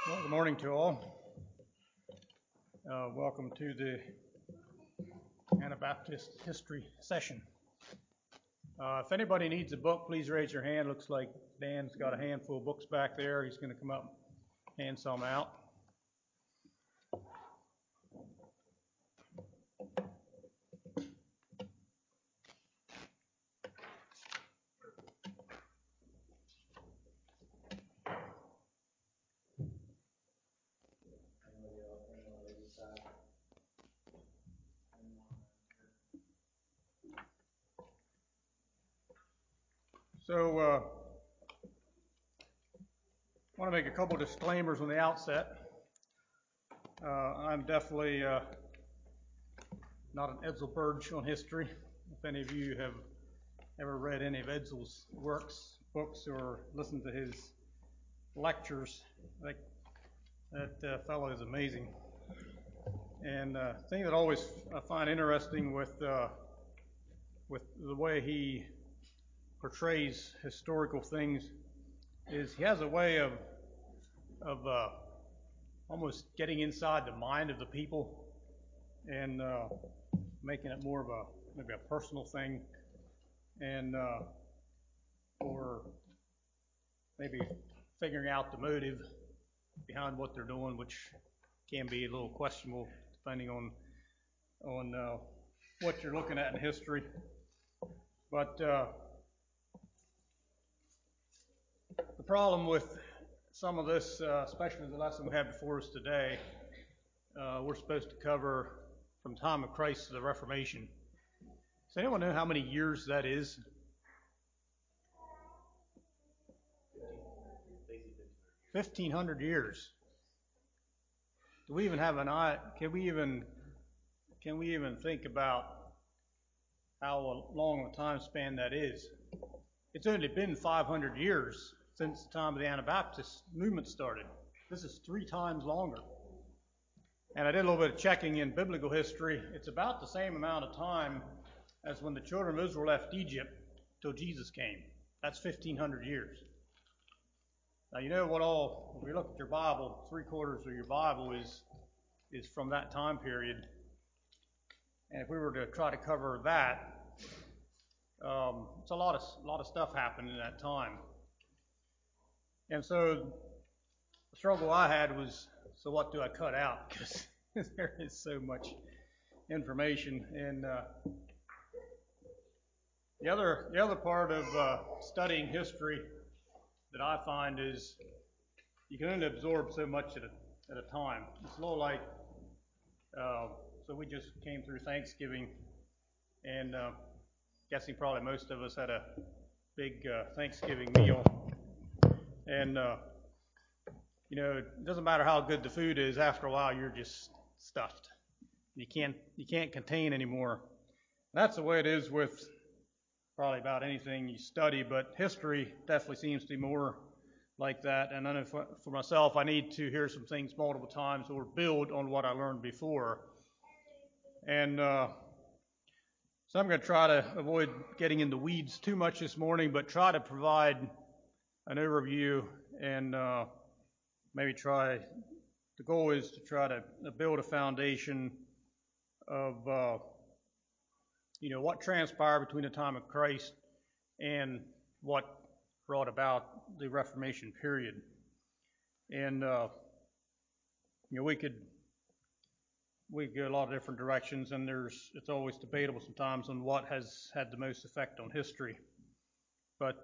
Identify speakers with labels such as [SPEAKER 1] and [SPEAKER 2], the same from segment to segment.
[SPEAKER 1] Well, good morning to all. Welcome to the Anabaptist history session. If anybody needs a book, please raise your hand. Looks like Dan's got a handful of books back there. He's going to come up and hand some out. So, I want to make a couple disclaimers on the outset. I'm definitely not an Edsel Burge on history. If any of you have ever read any of Edsel's books, or listened to his lectures, that fellow is amazing. And the thing that I find interesting with the way he portrays historical things is he has a way of almost getting inside the mind of the people and making it more of maybe a personal thing, and or maybe figuring out the motive behind what they're doing, which can be a little questionable depending on what you're looking at in history. But the problem with some of this, especially the lesson we have before us today, we're supposed to cover from the time of Christ to the Reformation. Does anyone know how many years that is? 1,500 years. Do we even have an eye? Can we even think about how long a time span that is? It's only been 500 years since the time of the Anabaptist movement started. This is 3 times longer. And I did a little bit of checking in biblical history. It's about the same amount of time as when the children of Israel left Egypt till Jesus came. That's 1,500 years. Now, you know if you look at your Bible, 3/4 of your Bible is from that time period. And if we were to try to cover that, it's a lot of stuff happened in that time. And so the struggle I had was, so what do I cut out? Because there is so much information. And the other part of studying history that I find is you can only absorb so much at a time. It's a little like, so we just came through Thanksgiving, and guessing probably most of us had a big Thanksgiving meal. And it doesn't matter how good the food is. After a while, you're just stuffed. You can't contain anymore. That's the way it is with probably about anything you study, but history definitely seems to be more like that. And I know for myself, I need to hear some things multiple times or build on what I learned before. And so I'm going to try to avoid getting in the weeds too much this morning, but try to provide an overview and maybe the goal is to try to build a foundation of what transpired between the time of Christ and what brought about the Reformation period. And we could go a lot of different directions, and it's always debatable sometimes on what has had the most effect on history. But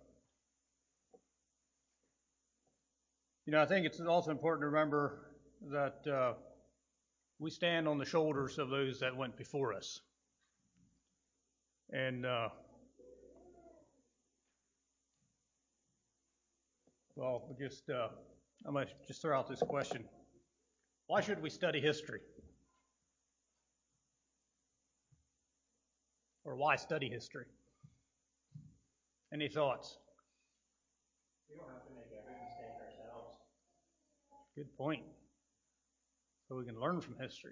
[SPEAKER 1] I think it's also important to remember that we stand on the shoulders of those that went before us. And I'm going to just throw out this question. Why should we study history? Or why study history? Any thoughts?
[SPEAKER 2] We don't have to make every mistake ourselves.
[SPEAKER 1] Good point. So we can learn from history.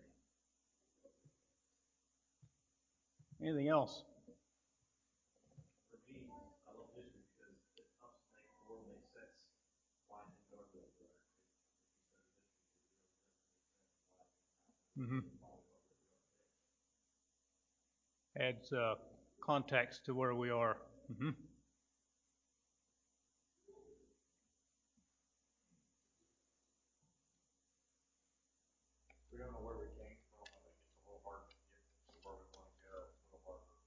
[SPEAKER 1] Anything else?
[SPEAKER 2] For me, I love history because it helps make the world make sense. Why and what we are.
[SPEAKER 1] Mm-hmm. Adds context to where we are. Mm-hmm.
[SPEAKER 3] We don't know where we came from. I think it's a little hard to get to where we want to go. It's a little harder.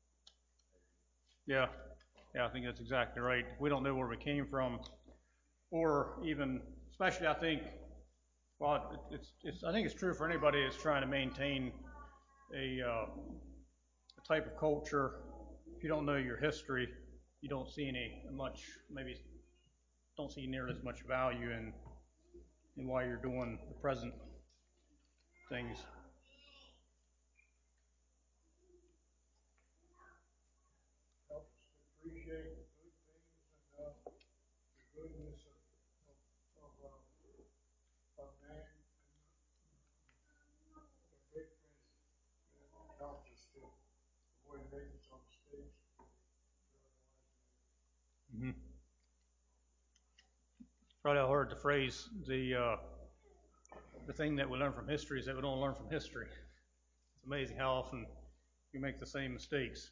[SPEAKER 1] Yeah, I think that's exactly right. We don't know where we came from, or even, especially I think, well, I think it's true for anybody that's trying to maintain a type of culture. If you don't know your history, you don't see maybe don't see near as much value in why you're doing the present things.
[SPEAKER 4] Help us to appreciate the good things and the goodness of man and the big things. And it helps us to avoid making some mistakes.
[SPEAKER 1] Mm-hmm. Probably I heard the phrase, the thing that we learn from history is that we don't learn from history. It's amazing how often we make the same mistakes.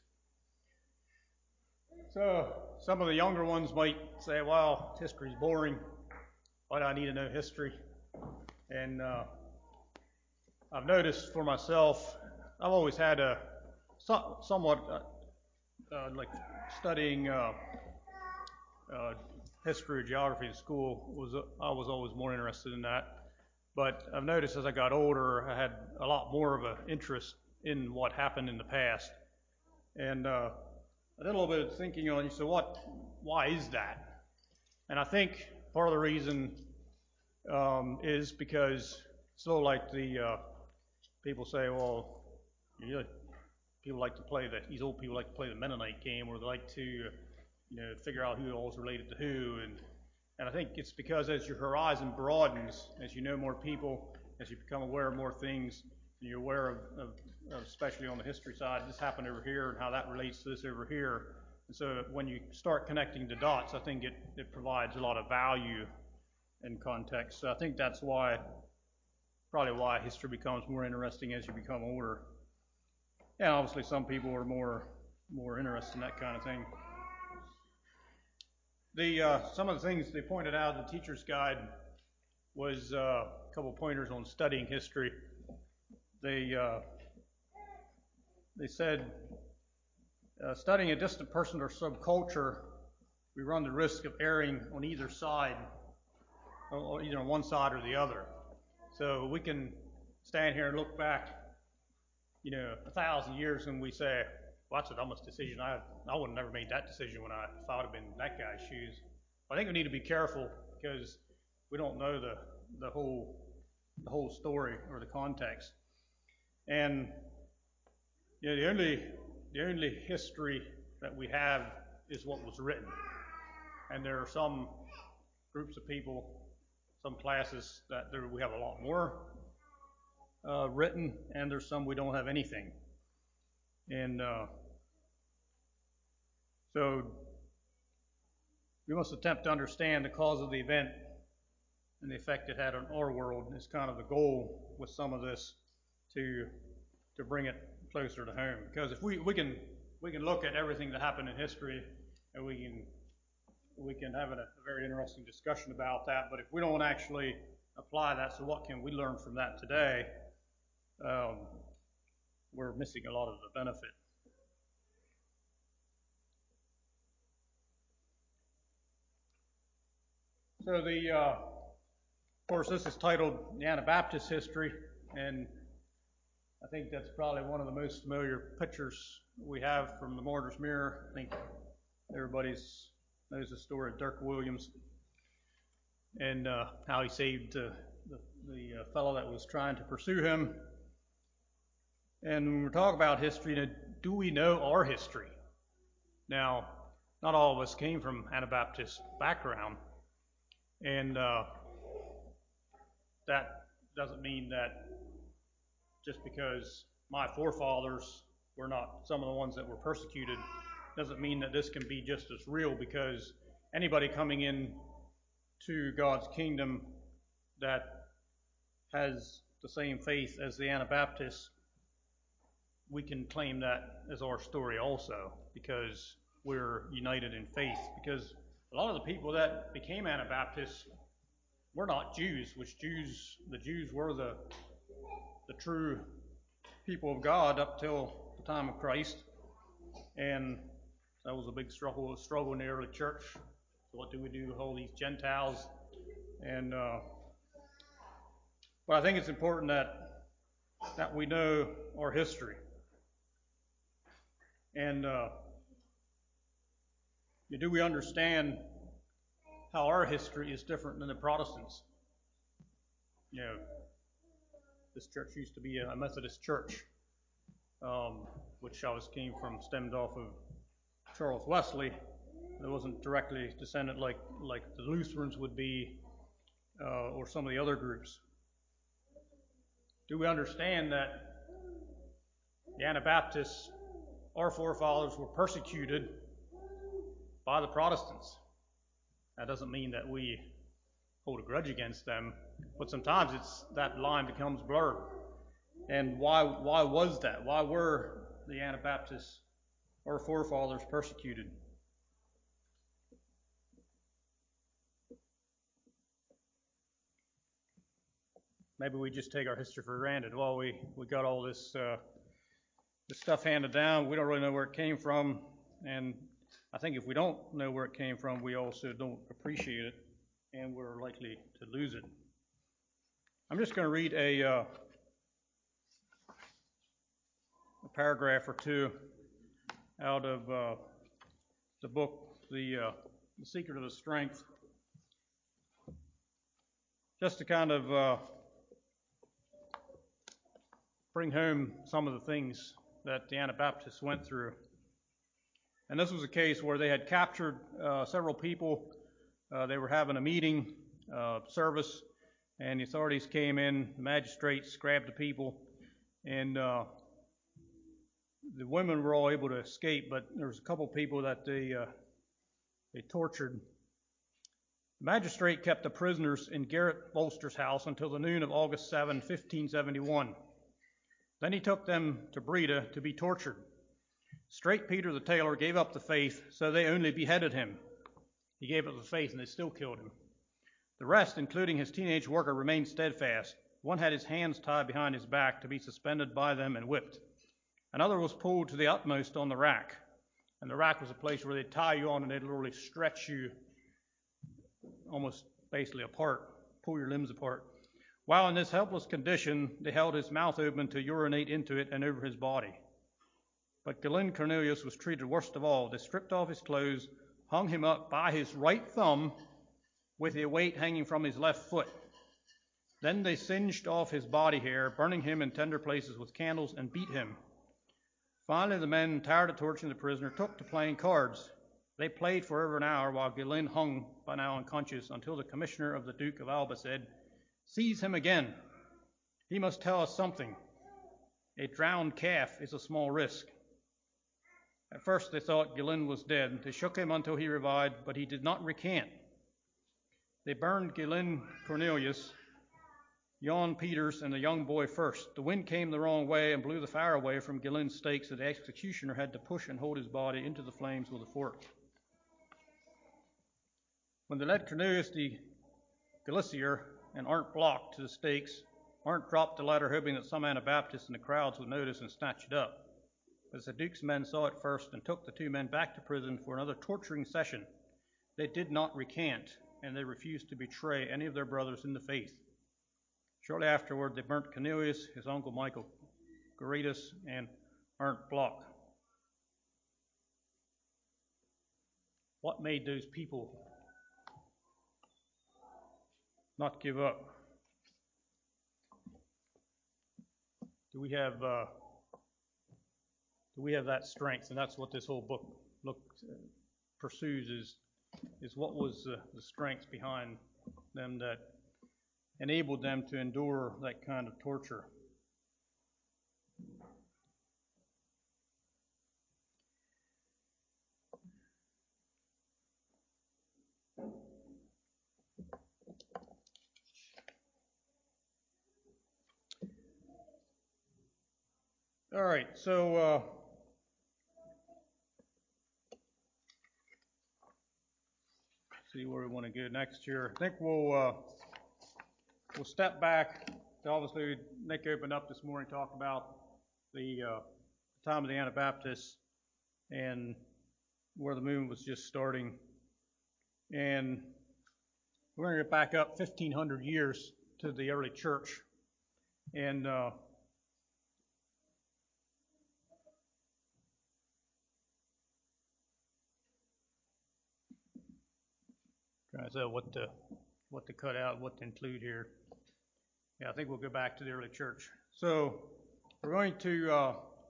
[SPEAKER 1] So some of the younger ones might say, well, history's boring. Why do I need to know history? And I've noticed for myself, I've always had a somewhat like studying history or geography in school. I was always more interested in that. But I've noticed as I got older, I had a lot more of an interest in what happened in the past. And I did a little bit of thinking on, so why is that? And I think part of the reason is because it's a little like the people say, well, people like to play these old people like to play the Mennonite game, or they like to, figure out who all's related to who, and I think it's because as your horizon broadens, as you know more people, as you become aware of more things, and you're aware of especially on the history side, this happened over here and how that relates to this over here. And so when you start connecting the dots, I think it provides a lot of value and context. So I think that's probably why history becomes more interesting as you become older. And obviously some people are more interested in that kind of thing. Some of the things they pointed out in the teacher's guide was a couple pointers on studying history. They said studying a distant person or subculture, we run the risk of erring on either side, or either on one side or the other. So we can stand here and look back, 1,000 years, and we say, well, that's the dumbest decision. I would have never made that decision if I would have been in that guy's shoes. But I think we need to be careful because we don't know the whole story or the context. And the only history that we have is what was written. And there are some groups of people, some classes that we have a lot more written, and there's some we don't have anything. And so we must attempt to understand the cause of the event and the effect it had on our world. Is kind of the goal with some of this to bring it closer to home. Because if we can look at everything that happened in history, and we can have a very interesting discussion about that. But if we don't actually apply that, so what can we learn from that today? We're missing a lot of the benefit. So of course, this is titled The Anabaptist History, and I think that's probably one of the most familiar pictures we have from the Martyr's Mirror. I think everybody knows the story of Dirk Williams and how he saved the fellow that was trying to pursue him. And when we talk about history, do we know our history? Now, not all of us came from Anabaptist background, and that doesn't mean that just because my forefathers were not some of the ones that were persecuted, doesn't mean that this can be just as real, because anybody coming in to God's kingdom that has the same faith as the Anabaptists, we can claim that as our story also, because we're united in faith. Because a lot of the people that became Anabaptists were not Jews, the Jews were the true people of God up till the time of Christ. And that was a big struggle in the early church. So what do we do with all these Gentiles? And but I think it's important that we know our history. And do we understand how our history is different than the Protestants? You know, this church used to be a Methodist church, which stemmed off of Charles Wesley. It wasn't directly descendant like the Lutherans would be, or some of the other groups. Do we understand that the Anabaptists, our forefathers, were persecuted by the Protestants? That doesn't mean that we hold a grudge against them, but sometimes that line becomes blurred. And why was that? Why were the Anabaptists, our forefathers, persecuted? Maybe we just take our history for granted. Well, we got all this stuff handed down. We don't really know where it came from. And I think if we don't know where it came from, we also don't appreciate it, and we're likely to lose it. I'm just going to read a paragraph or two out of the book, The Secret of the Strength, just to kind of bring home some of the things that the Anabaptists went through. And this was a case where they had captured several people. They were having a meeting, service, and the authorities came in. The magistrates grabbed the people, and the women were all able to escape, but there was a couple people that they tortured. The magistrate kept the prisoners in Garrett Bolster's house until the noon of August 7, 1571. Then he took them to Breda to be tortured. Straight Peter the tailor gave up the faith, so they only beheaded him. He gave up the faith, and they still killed him. The rest, including his teenage worker, remained steadfast. One had his hands tied behind his back to be suspended by them and whipped. Another was pulled to the utmost on the rack. And the rack was a place where they'd tie you on and they'd literally stretch you almost basically apart, pull your limbs apart. While in this helpless condition, they held his mouth open to urinate into it and over his body. But Galen Cornelius was treated worst of all. They stripped off his clothes, hung him up by his right thumb with a weight hanging from his left foot. Then they singed off his body hair, burning him in tender places with candles, and beat him. Finally, the men, tired of torturing the prisoner, took to playing cards. They played for over an hour while Galen hung, by now unconscious, until the commissioner of the Duke of Alba said, "Seize him again. He must tell us something. A drowned calf is a small risk." At first they thought Galen was dead. They shook him until he revived, but he did not recant. They burned Galen Cornelius, Jan Peters, and the young boy first. The wind came the wrong way and blew the fire away from Galen's stakes, so the executioner had to push and hold his body into the flames with a fork. When they led Cornelius the Galicier and Arndt Block to the stakes, Arndt dropped the ladder, hoping that some Anabaptists in the crowds would notice and snatch it up. But the Duke's men saw it first and took the two men back to prison for another torturing session. They did not recant, and they refused to betray any of their brothers in the faith. Shortly afterward, they burnt Cornelius, his uncle Michael Geratus, and Arndt Block. What made those people not give up? Do we have that strength? And that's what this whole book pursues, is what was the strength behind them that enabled them to endure that kind of torture. All right, so see where we want to go next here. I think we'll step back. Obviously, Nick opened up this morning, talked about the time of the Anabaptists and where the movement was just starting. And we're going to get back up 1,500 years to the early church. And trying to say what to cut out, what to include here. Yeah, I think we'll go back to the early church. So we're going to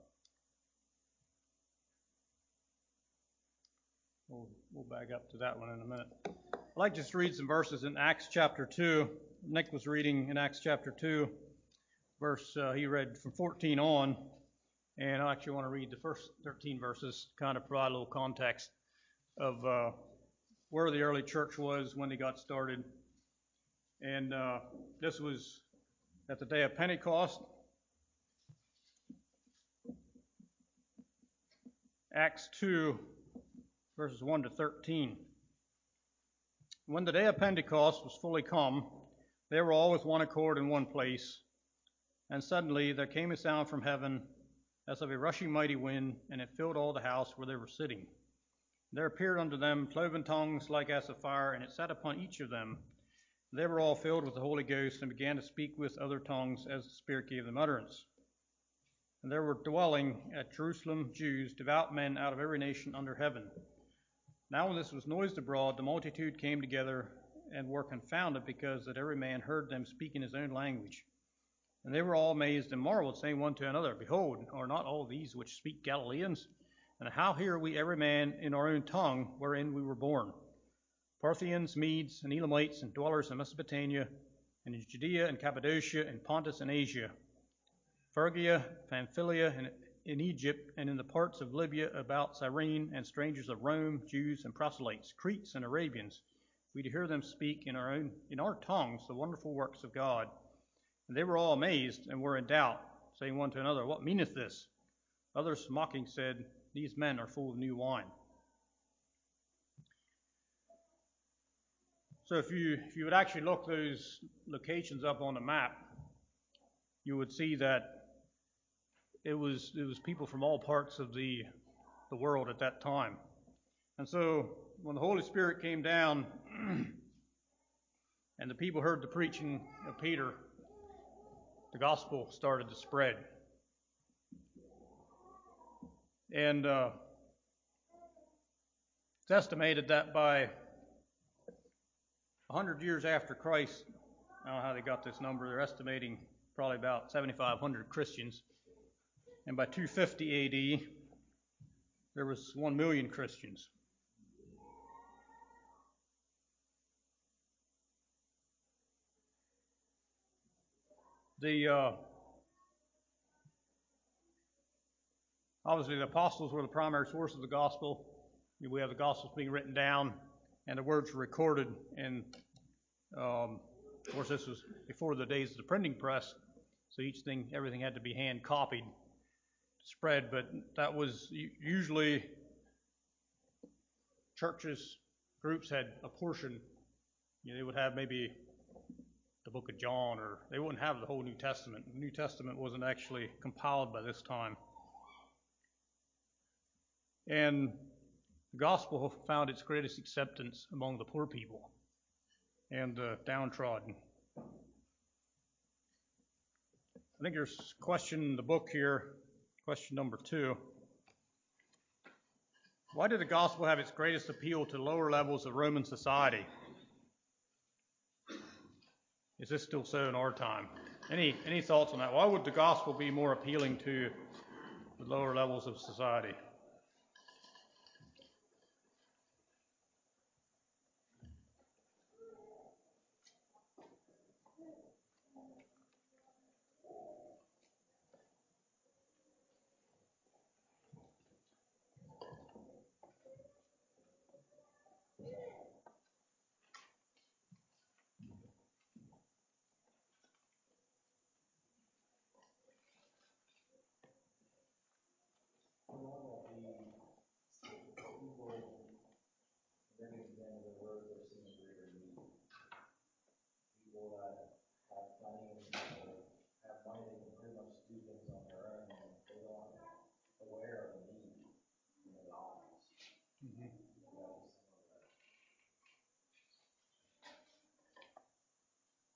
[SPEAKER 1] we'll back up to that one in a minute. I'd like to just read some verses in Acts chapter 2. Nick was reading in Acts chapter 2, verse he read from 14 on, and I actually want to read the first 13 verses, kind of provide a little context of where the early church was when they got started. And this was at the day of Pentecost. Acts 2, verses 1 to 13. When the day of Pentecost was fully come, they were all with one accord in one place. And suddenly there came a sound from heaven as of a rushing mighty wind, and it filled all the house where they were sitting. There appeared unto them cloven tongues like as of fire, and it sat upon each of them. They were all filled with the Holy Ghost, and began to speak with other tongues as the Spirit gave them utterance. And there were dwelling at Jerusalem Jews, devout men out of every nation under heaven. Now when this was noised abroad, the multitude came together and were confounded, because that every man heard them speak in his own language. And they were all amazed and marveled, saying one to another, Behold, are not all these which speak Galileans? And how hear we every man in our own tongue wherein we were born? Parthians, Medes, and Elamites, and dwellers in Mesopotamia, and in Judea and Cappadocia, and Pontus and Asia, Phrygia, Pamphylia, and in Egypt, and in the parts of Libya about Cyrene, and strangers of Rome, Jews and proselytes, Cretes and Arabians, we to hear them speak in our tongues the wonderful works of God. And they were all amazed and were in doubt, saying one to another, What meaneth this? Others mocking said, These men are full of new wine. So if you would actually look those locations up on the map, you would see that it was people from all parts of the world at that time. And so when the Holy Spirit came down and the people heard the preaching of Peter, the gospel started to spread. And it's estimated that by 100 years after Christ, I don't know how they got this number, they're estimating probably about 7,500 Christians. And by 250 AD, there was 1 million Christians. Obviously, the apostles were the primary source of the gospel. We have the gospels being written down, and the words were recorded. And of course, this was before the days of the printing press, so everything had to be hand copied to spread. But that was usually churches, groups had a portion. They would have maybe the book of John, or they wouldn't have the whole New Testament. The New Testament wasn't actually compiled by this time. And the gospel found its greatest acceptance among the poor people and the downtrodden. I think there's a question in the book here, question number 2. Why did the gospel have its greatest appeal to lower levels of Roman society? Is this still so in our time? Any thoughts on that? Why would the gospel be more appealing to the lower levels of society?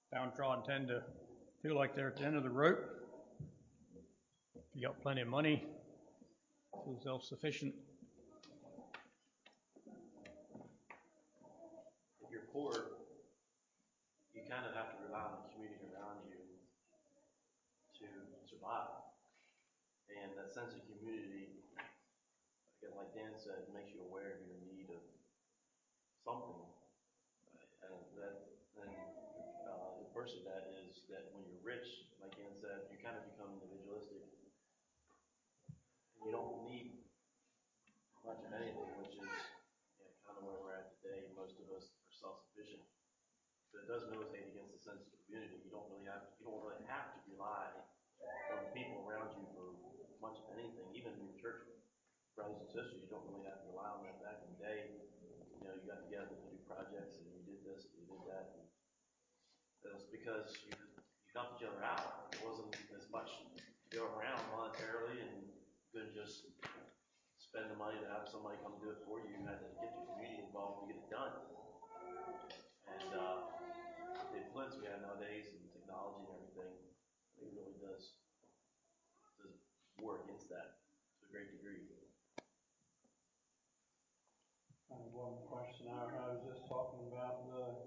[SPEAKER 1] downtrodden tend to feel like they're at the end of the rope. You got plenty of money, feel self-sufficient.
[SPEAKER 5] If you're poor, you kind of have to rely on the community around you to survive. And that sense of community, again, like Dan said, makes you aware of your need of something. And the first of that is that when you're rich, like Dan said, you kind of become individualistic. And you don't need much of anything, which is kind of where we're at today. Most of us are self-sufficient. But it does militate against the sense of community. You don't really have to rely on the people around you for much of anything. Even your church brothers and sisters, you don't really have to rely on that. Back in the day, you got together to do projects and you did this and you did that. And it was because you helped each other out. There wasn't as much to go around monetarily, and you couldn't just spend the money to have somebody come do it for you. You had to get your community involved to get it done. And the influence we have nowadays and technology and everything, it really does war against that to a great degree.
[SPEAKER 6] I have one question. I was just talking about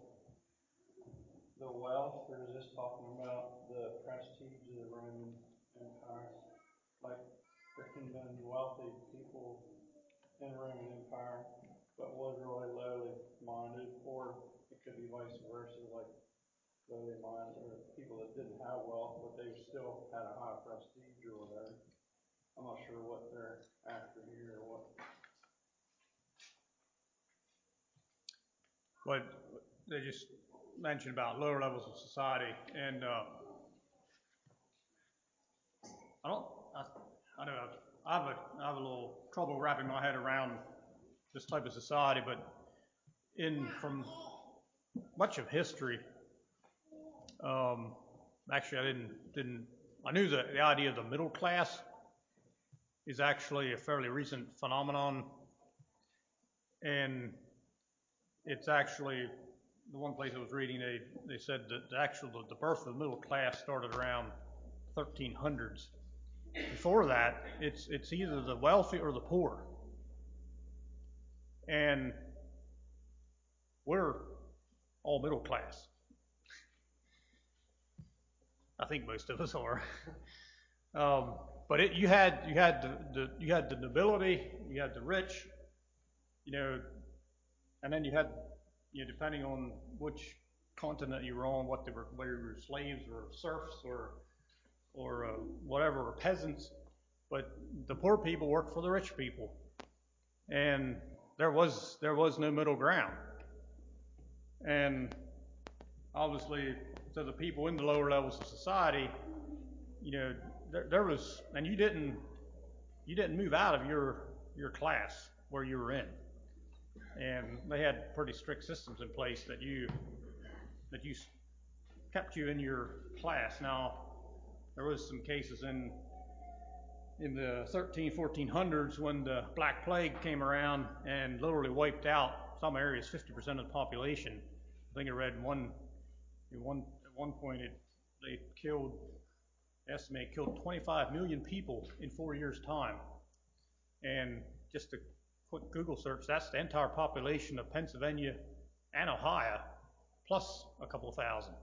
[SPEAKER 6] the wealth, or is this talking about the prestige of the Roman Empire? Like, there can have been wealthy people in the Roman Empire, but was really lowly minded, or it could be vice versa, like lowly minded, or people that didn't have wealth, but they still had a high prestige or whatever. I'm not sure what they're after here or what.
[SPEAKER 1] But they just mentioned about lower levels of society, and I have a little trouble wrapping my head around this type of society, but from much of history, actually I knew that the idea of the middle class is actually a fairly recent phenomenon, and it's actually the one place I was reading, they said that the birth of the middle class started around 1300s. Before that, it's either the wealthy or the poor, and we're all middle class. I think most of us are. But you had the nobility, you had the rich, and then you had, depending on which continent you were on, whether you were slaves or serfs or whatever, or peasants. But the poor people worked for the rich people, and there was no middle ground. And obviously, to the people in the lower levels of society, there was, and you didn't move out of your class where you were in, and they had pretty strict systems in place that kept you in your class. Now, there was some cases in the 1400s when the Black Plague came around and literally wiped out some areas 50% of the population. I think I read at one point they killed 25 million people in 4 years' time. And just a quick Google search, that's the entire population of Pennsylvania and Ohio, plus a couple of thousand.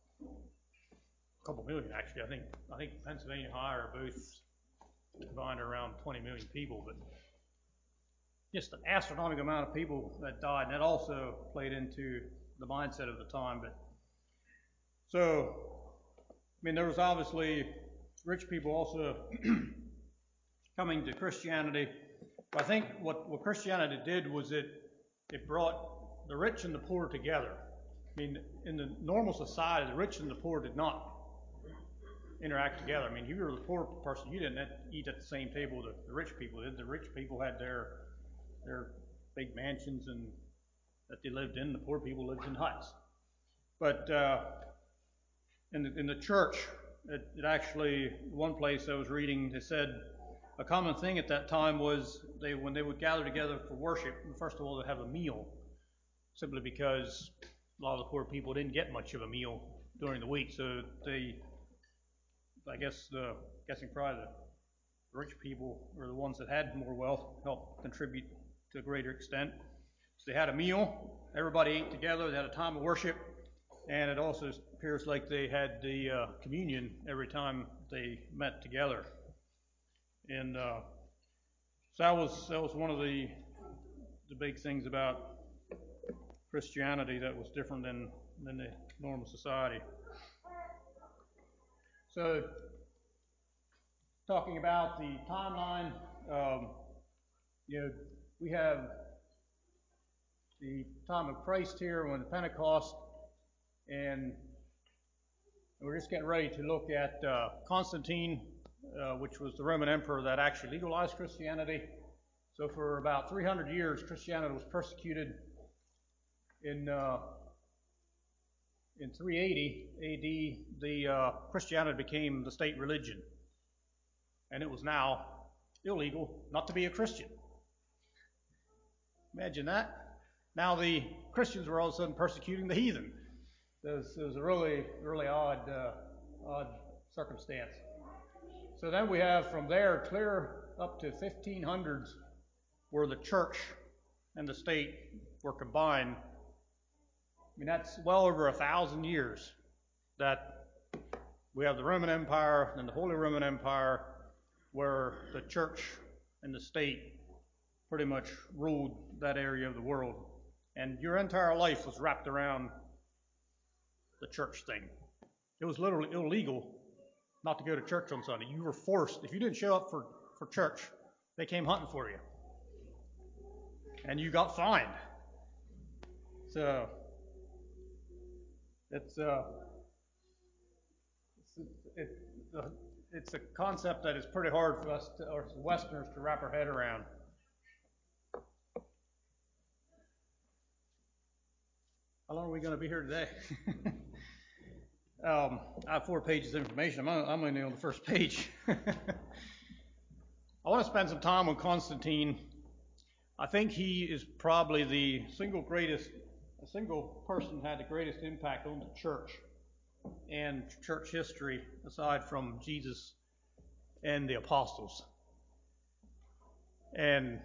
[SPEAKER 1] A couple million, actually. I think Pennsylvania and Ohio are both combined around 20 million people, but just an astronomical amount of people that died, and that also played into the mindset of the time. But so, there was obviously rich people also coming to Christianity. But I think what Christianity did was it brought the rich and the poor together. In the normal society, the rich and the poor did not interact together. If you were the poor person, you didn't eat at the same table that the rich people did. The rich people had their big mansions and that they lived in. The poor people lived in huts. But in the church, it actually, one place I was reading, they said a common thing at that time was when they would gather together for worship, first of all, they'd have a meal, simply because a lot of the poor people didn't get much of a meal during the week. So guessing probably the rich people or the ones that had more wealth helped contribute to a greater extent. So they had a meal, everybody ate together, they had a time of worship, and it also appears like they had the communion every time they met together. And so that was one of the big things about Christianity that was different than the normal society. So, talking about the timeline, we have the time of Christ here when Pentecost, and we're just getting ready to look at Constantine, which was the Roman emperor that actually legalized Christianity. So for about 300 years, Christianity was persecuted. In 380 AD, the Christianity became the state religion, and it was now illegal not to be a Christian. Imagine that. Now the Christians were all of a sudden persecuting the heathen. It was a really, really odd circumstance. So then we have from there clear up to 1500s where the church and the state were combined. I mean, that's well over 1,000 years that we have the Roman Empire and the Holy Roman Empire, where the church and the state pretty much ruled that area of the world. And your entire life was wrapped around the church thing. It was literally illegal not to go to church on Sunday. You were forced. If you didn't show up for church, they came hunting for you. And you got fined. So it's a concept that is pretty hard for us or Westerners to wrap our head around. How long are we going to be here today? I have 4 pages of information. I'm only on the first page. I want to spend some time on Constantine. I think he is probably the single person had the greatest impact on the church and church history, aside from Jesus and the apostles. And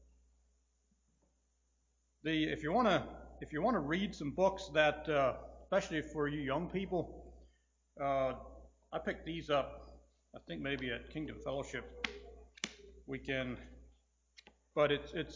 [SPEAKER 1] if you want to read some books that, especially for you young people, I picked these up. I think maybe at Kingdom Fellowship we can. But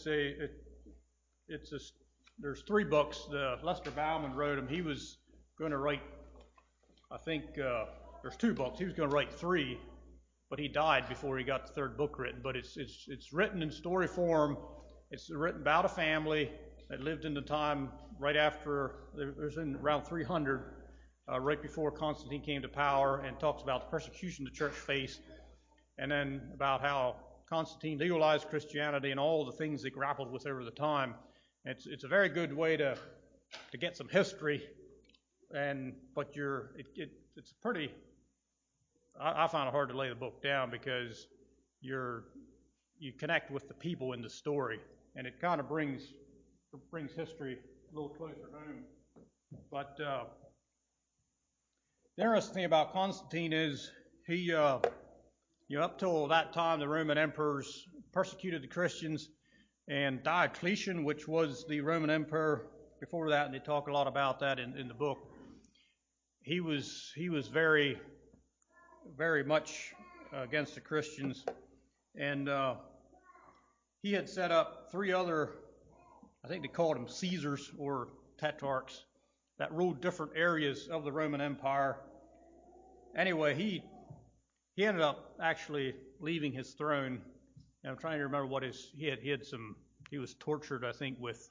[SPEAKER 1] there's 3 books. Lester Bauman wrote them. He was going to write, I think there's 2 books. He was going to write 3, but he died before he got the 3rd book written. But it's written in story form. It's written about a family that lived in the time right after, there's in around 300, right before Constantine came to power, and talks about the persecution the church faced, and then about how Constantine legalized Christianity and all the things they grappled with over the time. It's a very good way to get some history, but it's pretty. I found it hard to lay the book down because you connect with the people in the story, and it kind of brings history a little closer home. But the interesting thing about Constantine is he, up till that time, the Roman emperors persecuted the Christians, and Diocletian, which was the Roman emperor before that, and they talk a lot about that in the book. He was very, very much against the Christians, and he had set up 3 other, I think they called them Caesars or tetrarchs, that ruled different areas of the Roman Empire. Anyway, he ended up actually leaving his throne. And I'm trying to remember what he was tortured, I think, with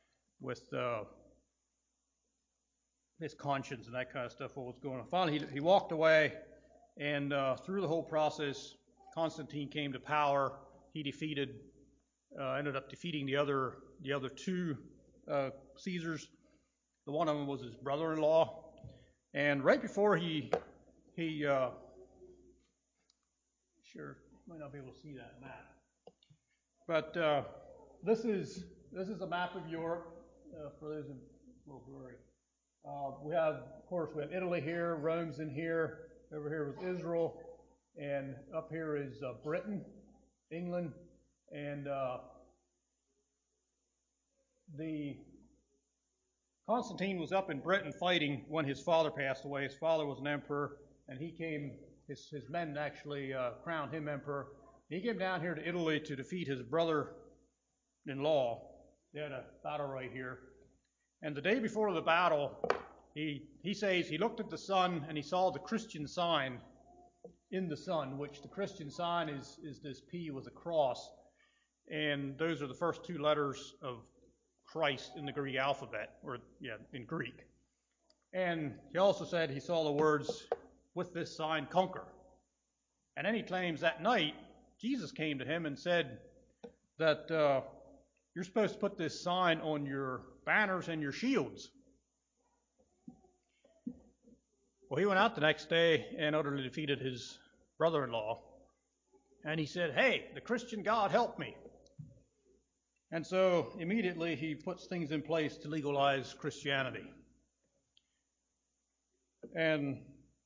[SPEAKER 1] his conscience and that kind of stuff, what was going on. Finally, he walked away, and through the whole process, Constantine came to power. He ended up defeating the other 2 Caesars. The one of them was his brother-in-law. And right before he sure, might not be able to see that map. But this is a map of Europe. For those, a little blurry. We have, of course, we have Italy here, Rome's in here, over here was Israel, and up here is Britain, England, and the Constantine was up in Britain fighting when his father passed away. His father was an emperor, and he came, his men actually crowned him emperor. He came down here to Italy to defeat his brother-in-law. They had a battle right here. And the day before the battle, he says he looked at the sun and he saw the Christian sign in the sun, which the Christian sign is this P with a cross. And those are the first two letters of Christ in the Greek alphabet, in Greek. And he also said he saw the words, "With this sign, conquer." And then he claims that night, Jesus came to him and said that you're supposed to put this sign on your banners and your shields. Well, he went out the next day and utterly defeated his brother-in-law. And he said, "Hey, the Christian God help me." And so immediately he puts things in place to legalize Christianity. And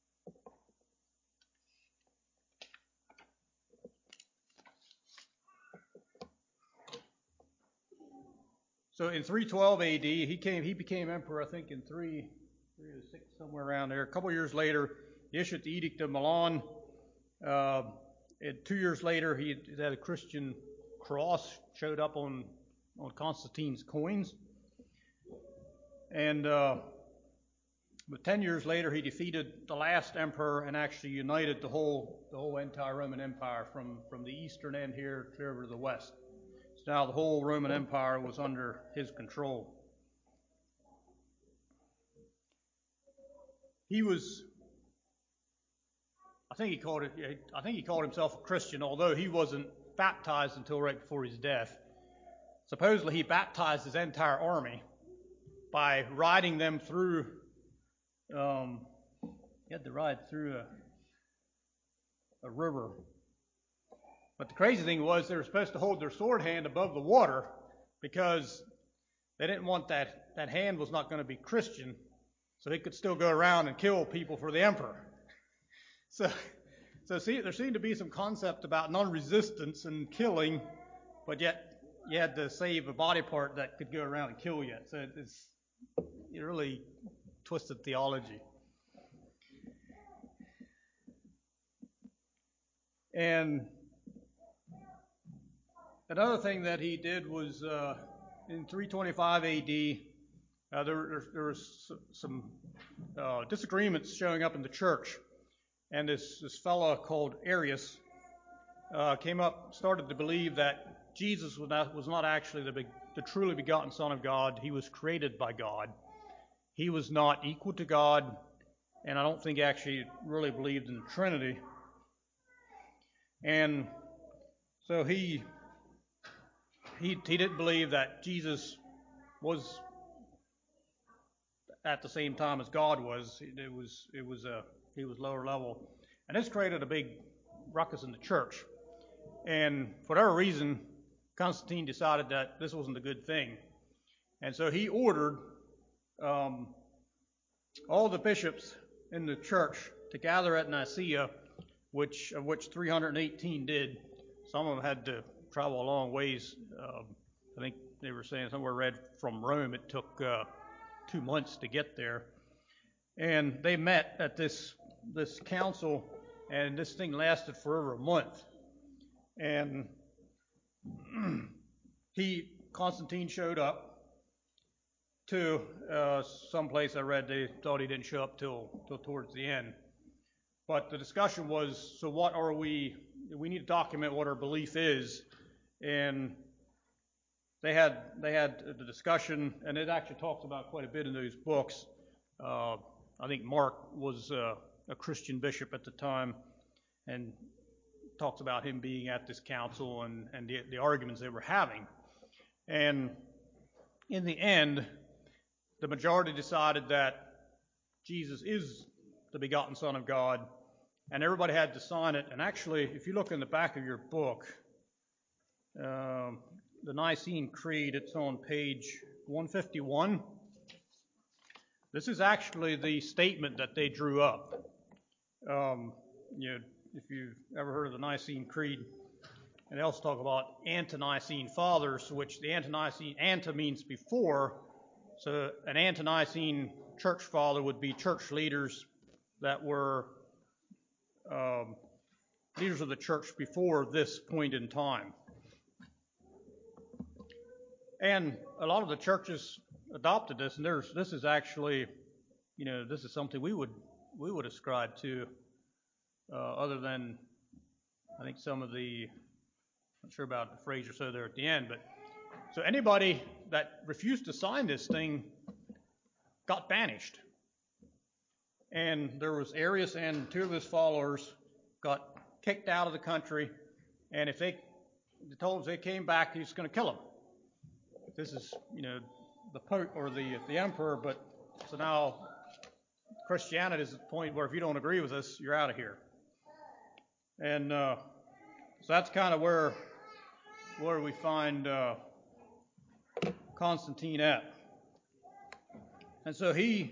[SPEAKER 1] so in 312 AD, he became emperor, I think, in 306, somewhere around there. A couple years later, he issued the Edict of Milan. And 2 years later, he had a Christian cross showed up on Constantine's coins. And but 10 years later, he defeated the last emperor and actually united the whole entire Roman Empire from the eastern end here clear over to the west. So now the whole Roman Empire was under his control. He was, I think he called himself a Christian, although he wasn't baptized until right before his death. Supposedly he baptized his entire army by riding them through, he had to ride through a river. But the crazy thing was they were supposed to hold their sword hand above the water because they didn't want that hand was not going to be Christian, so they could still go around and kill people for the emperor. So see, there seemed to be some concept about non-resistance and killing, but yet you had to save a body part that could go around and kill you. So it's really twisted theology. And another thing that he did was in 325 AD, there was some disagreements showing up in the church. And this fellow called Arius started to believe that Jesus was not actually the truly begotten Son of God. He was created by God. He was not equal to God, and I don't think he actually really believed in the Trinity. And so he didn't believe that Jesus was at the same time as God was. He was lower level, and this created a big ruckus in the church. And for whatever reason, Constantine decided that this wasn't a good thing, and so he ordered all the bishops in the church to gather at Nicaea, of which 318 did. Some of them had to travel a long ways. I think they were saying somewhere read from Rome it took 2 months to get there. And they met at this council, and this thing lasted for over a month. And Constantine showed up to some place I read they thought he didn't show up till towards the end. But the discussion was, so what are we need to document what our belief is. And they had the discussion, and it actually talks about quite a bit in those books. I think Mark was a Christian bishop at the time, and talks about him being at this council and the arguments they were having. And in the end, the majority decided that Jesus is the begotten Son of God, and everybody had to sign it. And actually, if you look in the back of your book, the Nicene Creed, it's on page 151. This is actually the statement that they drew up. If you've ever heard of the Nicene Creed, and they also talk about ante-Nicene fathers, which the ante means before, so an ante-Nicene church father would be church leaders that were leaders of the church before this point in time. And a lot of the churches adopted this, and this is actually, this is something we would ascribe to, other than I think some of the, I'm not sure about the phrase or so there at the end, but so anybody that refused to sign this thing got banished. And there was Arius and two of his followers got kicked out of the country, and if they told us they came back, he was going to kill them. This is, the Pope or the Emperor, but so now Christianity is at the point where if you don't agree with us, you're out of here. And so that's kind of where we find Constantine at. And so he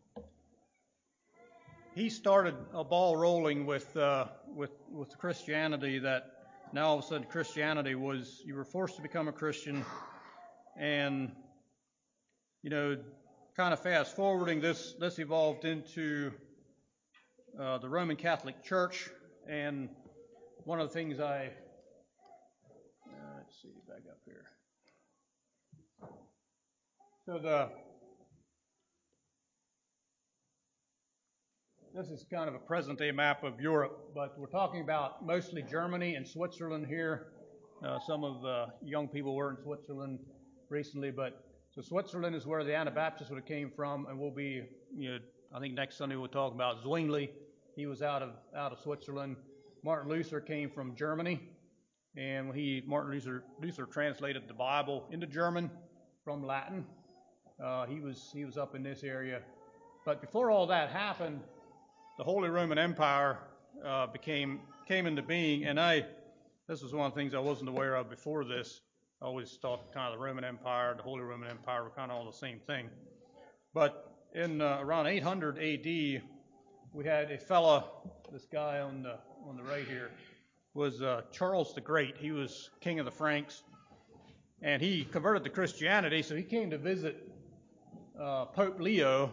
[SPEAKER 1] started a ball rolling with Christianity, that now all of a sudden Christianity was, you were forced to become a Christian. And, kind of fast forwarding, this evolved into the Roman Catholic Church. And one of the things let's see, back up here. So this is kind of a present-day map of Europe, but we're talking about mostly Germany and Switzerland here. Some of the young people were in Switzerland recently, but so Switzerland is where the Anabaptists would have came from, and we'll be, I think next Sunday we'll talk about Zwingli. He was out of Switzerland. Martin Luther came from Germany, and Martin Luther translated the Bible into German from Latin. He was up in this area, but before all that happened, the Holy Roman Empire came into being, and this was one of the things I wasn't aware of before this. I always thought kind of the Roman Empire, the Holy Roman Empire were kind of all the same thing. But in around 800 A.D., we had a fella, this guy on the right here, was Charles the Great. He was king of the Franks, and he converted to Christianity, so he came to visit Pope Leo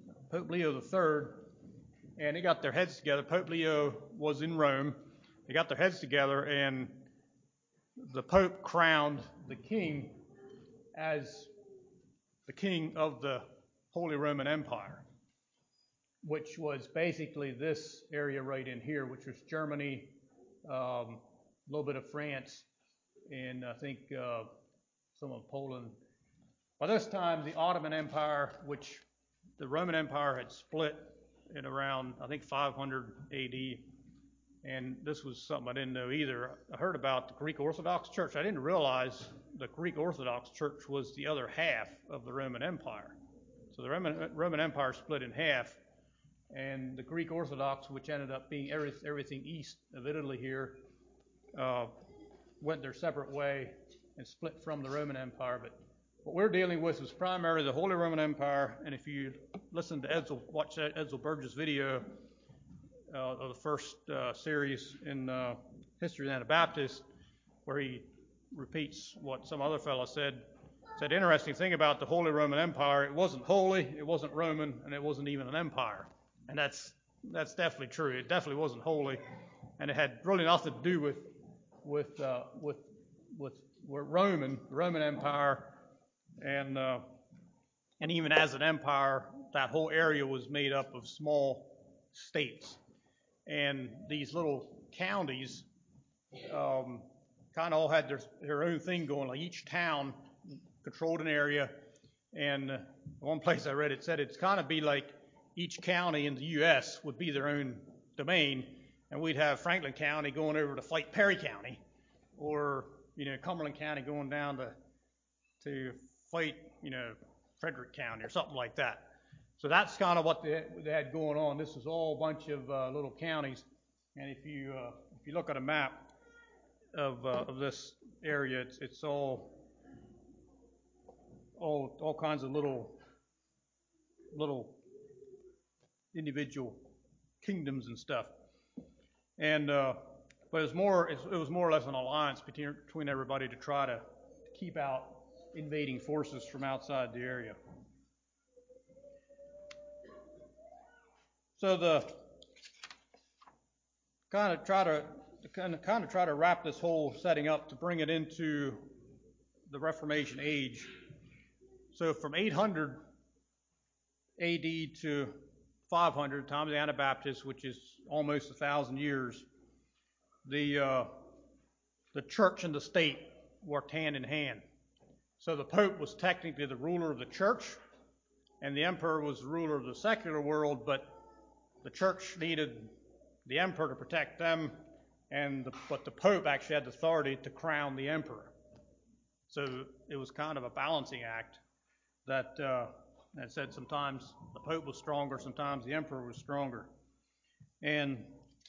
[SPEAKER 1] III, and they got their heads together. Pope Leo was in Rome. They got their heads together, and the Pope crowned the king as the king of the Holy Roman Empire, which was basically this area right in here, which was Germany, a little bit of France, and I think some of Poland. By this time, the Ottoman Empire, which the Roman Empire had split in around, I think, 500 A.D., and this was something I didn't know either. I heard about the Greek Orthodox Church. I didn't realize the Greek Orthodox Church was the other half of the Roman Empire. So the Roman Empire split in half, and the Greek Orthodox, which ended up being everything east of Italy here, went their separate way and split from the Roman Empire. But what we're dealing with is primarily the Holy Roman Empire, and if you listen to watch Edsel Burgess' video of the first series in History of the Anabaptists, where he repeats what some other fellow said interesting thing about the Holy Roman Empire: it wasn't holy, it wasn't Roman, and it wasn't even an empire. And that's definitely true. It definitely wasn't holy, and it had really nothing to do with Roman Empire, and even as an empire, that whole area was made up of small states, and these little counties kind of all had their own thing going. Like each town controlled an area, and one place I read, it said it's kind of be like each county in the U.S. would be their own domain, and we'd have Franklin County going over to fight Perry County, or Cumberland County going down to fight Frederick County or something like that. So that's kind of what they had going on. This is all a bunch of little counties, and if you look at a map of this area, it's all kinds of little little individual kingdoms and stuff. And but it was more or less an alliance between everybody to try to keep out invading forces from outside the area. So the kind of try to wrap this whole setting up to bring it into the Reformation age. So from 800 AD to 500, time of the Anabaptists, which is almost 1,000 years, the church and the state worked hand in hand. So the Pope was technically the ruler of the church, and the emperor was the ruler of the secular world, but the church needed the emperor to protect them, but the Pope actually had the authority to crown the emperor. So it was kind of a balancing act that said sometimes the Pope was stronger, sometimes the emperor was stronger. And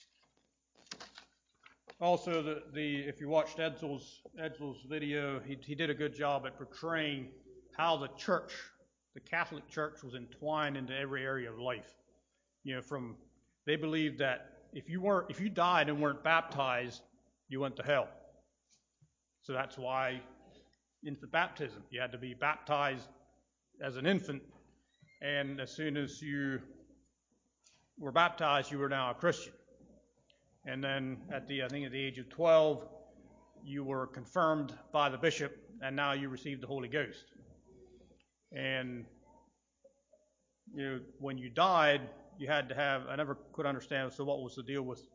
[SPEAKER 1] also, if you watched Edsel's video, he did a good job at portraying how the church, the Catholic Church, was entwined into every area of life. They believed that if you died and weren't baptized, you went to hell. So that's why infant baptism, you had to be baptized as an infant, and as soon as you were baptized, you were now a Christian. And then at the age of 12, you were confirmed by the bishop, and now you received the Holy Ghost. And when you died, you had to have. I never could understand. So what was the deal with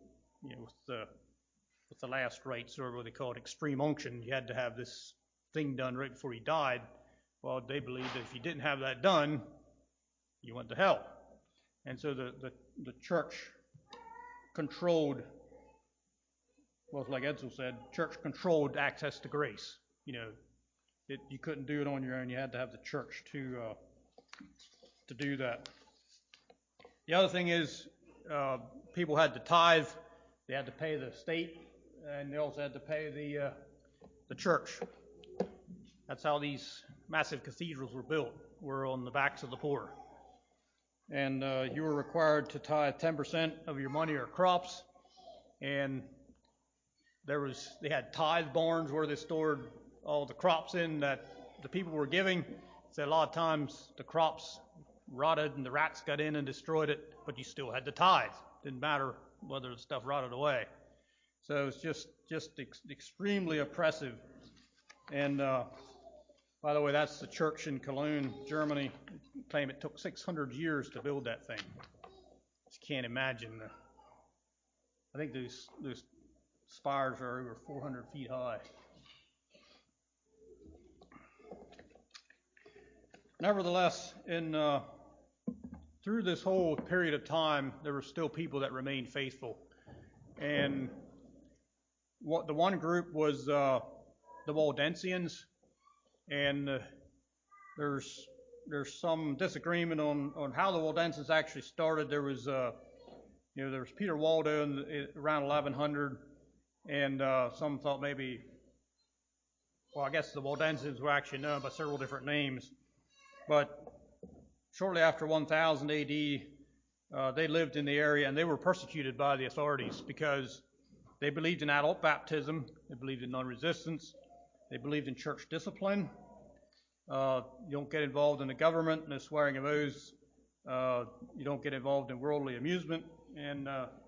[SPEAKER 1] the last rites, or what they called extreme unction? You had to have this thing done right before you died. Well, they believed that if you didn't have that done, you went to hell. And so the church controlled. Well, like Edsel said, church controlled access to grace. You couldn't do it on your own. You had to have the church to do that. The other thing is, people had to tithe. They had to pay the state, and they also had to pay the church. That's how these massive cathedrals were built. Were on the backs of the poor. And you were required to tithe 10% of your money or crops, and they had tithe barns where they stored all the crops in that the people were giving. So a lot of times the crops rotted and the rats got in and destroyed it, but you still had to tithe. Didn't matter whether the stuff rotted away. So it's just extremely oppressive. And by the way, that's the church in Cologne, Germany. They claim it took 600 years to build that thing. Just can't imagine. I think those spires are over 400 feet high. Nevertheless, through this whole period of time, there were still people that remained faithful. And the one group was the Waldensians, and there's some disagreement on how the Waldensians actually started. There was Peter Waldo around 1100. And some thought maybe, I guess the Waldensians were actually known by several different names. But shortly after 1000 AD, they lived in the area, and they were persecuted by the authorities because they believed in adult baptism, they believed in non-resistance, they believed in church discipline. You don't get involved in the government, no swearing of oaths. You don't get involved in worldly amusement, and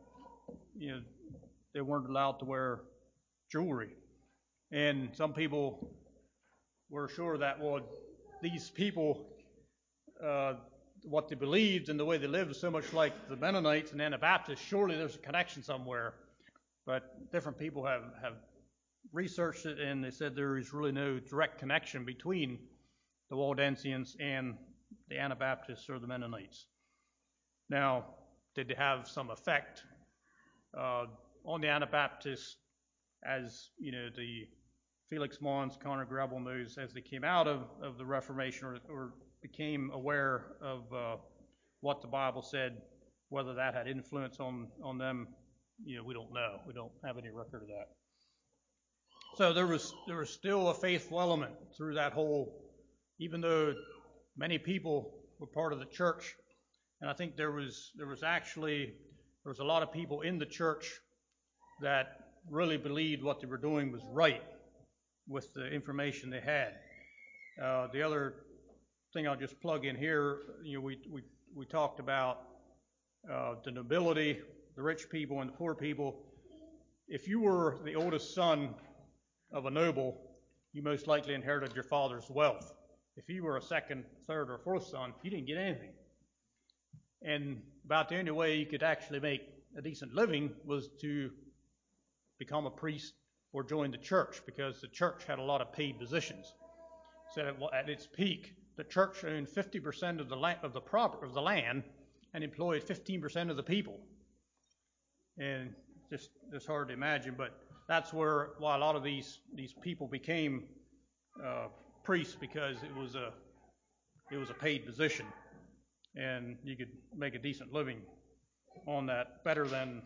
[SPEAKER 1] they weren't allowed to wear jewelry. And some people were sure that, these people, what they believed and the way they lived was so much like the Mennonites and Anabaptists, surely there's a connection somewhere. But different people have researched it, and they said there is really no direct connection between the Waldensians and the Anabaptists or the Mennonites. Now, did they have some effect on the Anabaptists, as the Felix Mons, Conrad Grebel, and those, as they came out of the Reformation or became aware of what the Bible said, whether that had influence on them, we don't know. We don't have any record of that. So there was still a faithful element through that whole, even though many people were part of the church, and I think there was a lot of people in the church that really believed what they were doing was right with the information they had. The other thing I'll just plug in here, we talked about the nobility, the rich people and the poor people. If you were the oldest son of a noble, you most likely inherited your father's wealth. If you were a second, third, or fourth son, you didn't get anything. And about the only way you could actually make a decent living was to become a priest or join the church, because the church had a lot of paid positions. So at its peak, the church owned 50% of the land and employed 15% of the people. And just hard to imagine, but that's why a lot of these people became priests, because it was a paid position, and you could make a decent living on that, better than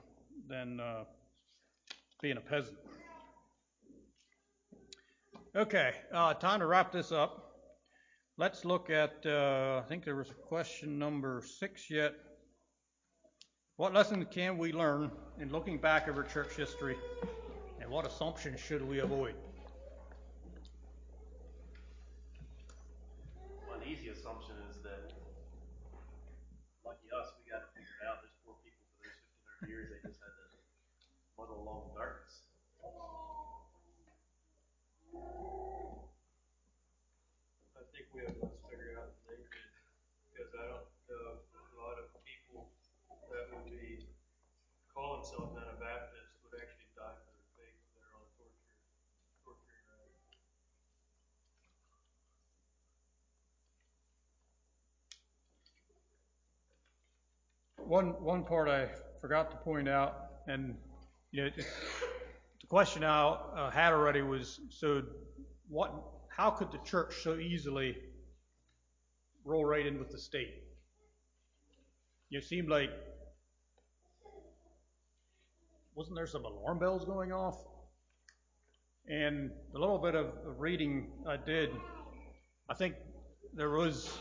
[SPEAKER 1] being a peasant. Okay, time to wrap this up. Let's look at, I think there was question number 6 yet. What lessons can we learn in looking back over church history, and what assumptions should we avoid?
[SPEAKER 5] One easy assumption is that, lucky us, we got it figured out. There's poor people for those 1,500 years. They just had to muddle along in darkness.
[SPEAKER 6] I think we have less figured out than they did, because I don't know a lot of people that would call themselves Anabaptists would actually die for their faith when they're on torturing rack.
[SPEAKER 1] One part I forgot to point out, and the question I had already was, how could the church so easily roll right in with the state? It seemed like, wasn't there some alarm bells going off? And the little bit of reading I did, I think there was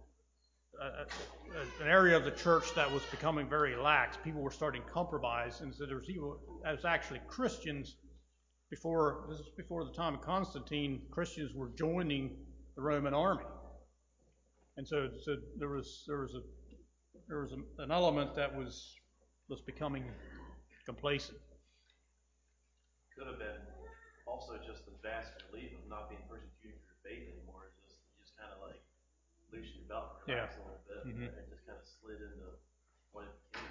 [SPEAKER 1] an area of the church that was becoming very lax. People were starting to compromise, and so there was actually Christians before the time of Constantine. Christians were joining the Roman army, and so there was an element that was becoming complacent.
[SPEAKER 5] Could have been also just the vast relief of not being persecuted for your faith anymore. You just kind of like loosen your belt and relax a little bit, and just kind of slid into what it became.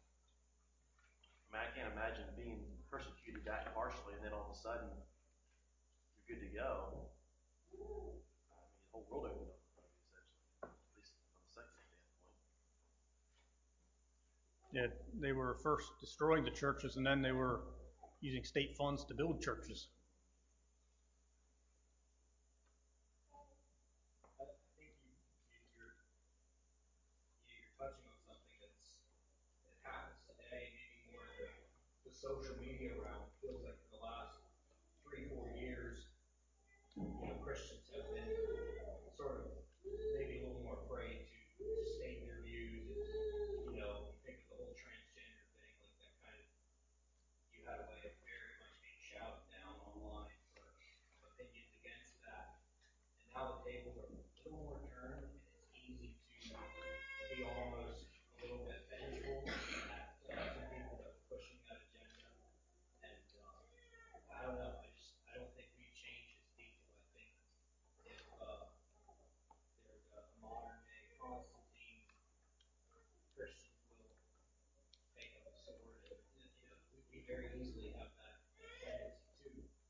[SPEAKER 5] I mean, I can't imagine being persecuted that harshly, and then all of a sudden you're good to go. I mean, the whole world opened up in front of you, essentially, at least from a secular standpoint.
[SPEAKER 1] Yeah, they were first destroying the churches, and then they were using state funds to build churches.
[SPEAKER 2] I think you're touching on something that happens today, maybe more in the social media realm. It feels like for the last 3-4 years, Christians have been sort of maybe a little more afraid to state their views. You think of the whole transgender thing, like that kind of, you had a way of very much being shouted down online for opinions against that. And now the tables are a little more turned, and it's easy to be almost a little bit vengeful at some people that are pushing that agenda. And I don't know, I don't think we've changed as people. I think if there's a modern day Constantine, Christians will take up a sword, and we very easily have that tendency too.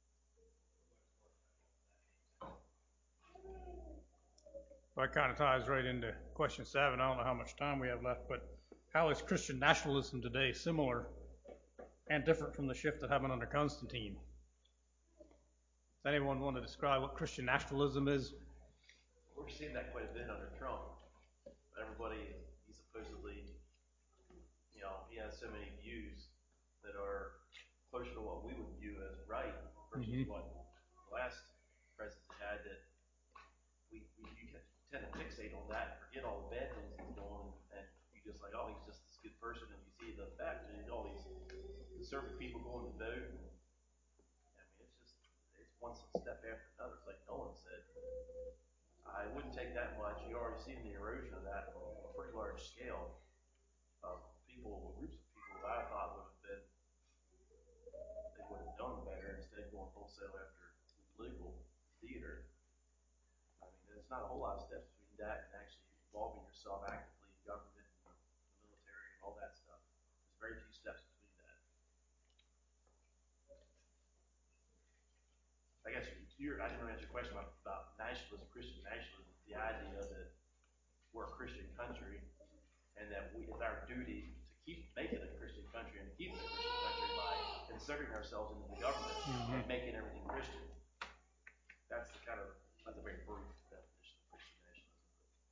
[SPEAKER 1] That kind of ties right into question 7. I don't know how much time we have left, but how is Christian nationalism today similar and different from the shift that happened under Constantine? Does anyone want to describe what Christian nationalism is?
[SPEAKER 5] We're seeing that quite a bit under Trump. Everybody, he supposedly, he has so many views that are closer to what we would view as right versus what the last president had, that you tend to fixate on that and forget understand all the bad things he's doing, and you just like, oh, he's just this good person, and you see the effect, and all these conservative people going to vote. And, I mean, it's one step after another. It's like Nolan said. I wouldn't take that much. You already seen the erosion of that on a pretty large scale of people, groups of people that I thought would have been, they would have done better instead of going wholesale after the political theater. I mean, there's not a whole lot of steps between that and actually involving yourself actively in government and the military and all that stuff. There's very few steps between that. I guess I didn't answer your question about nationalism, Christian nationalism, the idea that we're a Christian country and that it's our duty to keep making it a Christian country and to keep it a Christian country by inserting ourselves into the government and making everything Christian. That's a very brief definition of Christian nationalism.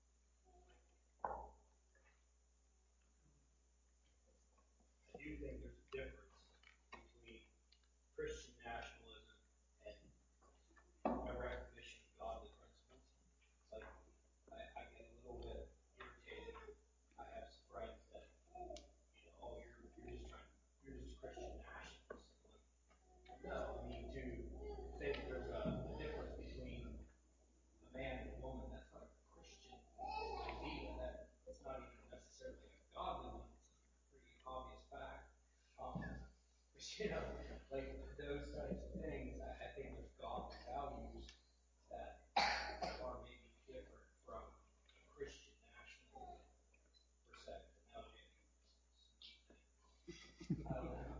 [SPEAKER 2] I do think there's a difference between Christian nationalism and a recognition of godly principles. Like, I get a little bit irritated. I have some friends that, oh, you're just Christian nationalist. Like, no, I mean, to say that there's a difference between a man and a woman, that's not a Christian idea. That's not even necessarily a godly one. It's a pretty obvious fact. But, like those types of things, I think there's godly values that are maybe different from a Christian nationalism perspective. Now, I don't know.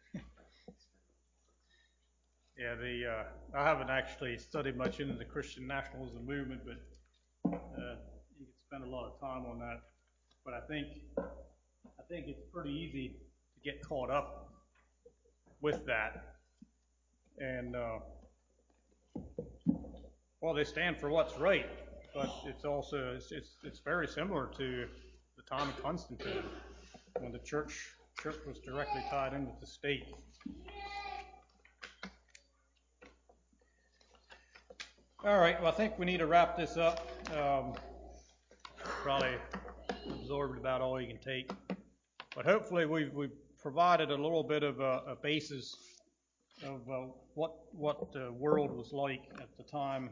[SPEAKER 1] Yeah, I haven't actually studied much into the Christian nationalism movement, but you could spend a lot of time on that. But I think it's pretty easy to get caught up with that. And well, they stand for what's right, but it's also it's very similar to the time of Constantine, when the church was directly tied in with the state. All right, well, I think we need to wrap this up. Probably absorbed about all you can take. But hopefully we've provided a little bit of a basis of what the world was like at the time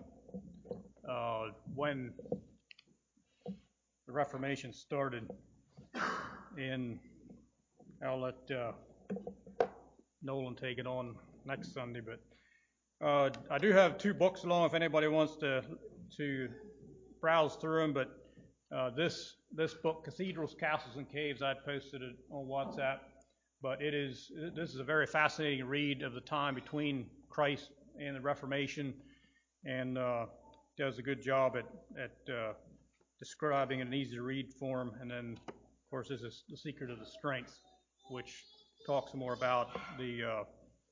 [SPEAKER 1] when the Reformation started. And I'll let Nolan take it on next Sunday, but I do have 2 books along if anybody wants to browse through them. But this book, Cathedrals, Castles, and Caves, I posted it on WhatsApp. But this is a very fascinating read of the time between Christ and the Reformation, and does a good job at describing in an easy to read form. And then, of course, this is The Secret of the Strength, which talks more about the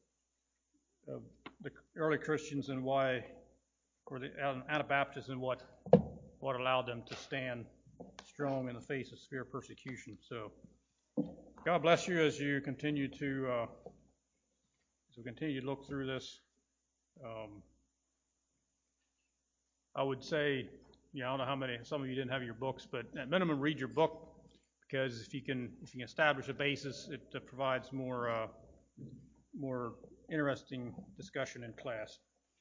[SPEAKER 1] early Christians and why, or the Anabaptists, and what allowed them to stand strong in the face of severe persecution. So God bless you as we continue to look through this. I would say, I don't know how many, some of you didn't have your books, but at minimum read your book, because if you can establish a basis, it provides more interesting discussion in class.